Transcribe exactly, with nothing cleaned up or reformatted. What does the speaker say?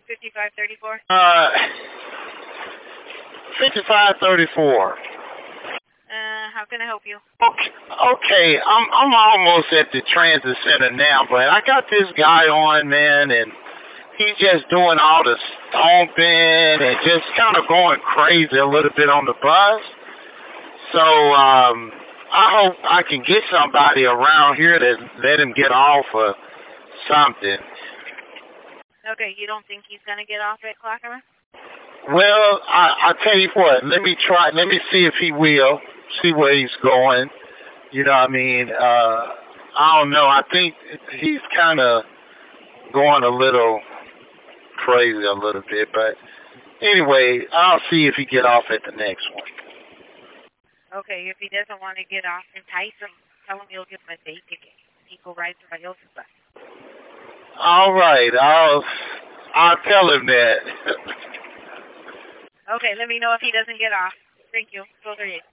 fifty-five thirty-four? Uh, fifty-five thirty-four. Uh, how can I help you? Okay, okay, I'm I'm almost at the transit center now, but I got this guy on, man, and he's just doing all the stomping and just kind of going crazy a little bit on the bus. So um, I hope I can get somebody around here to let him get off or something. Okay, you don't think he's gonna get off at Clackamas? Well, I I tell you what, let me try. Let me see if he will. See where he's going. You know what I mean? Uh, I don't know. I think he's kind of going a little crazy a little bit, but anyway, I'll see if he get off at the next one. Okay, if he doesn't want to get off, entice him. Tell him you'll give him a day ticket. He will ride somebody else's bus. All right, I'll I'll tell him that. Okay, let me know if he doesn't get off. Thank you. Go ahead.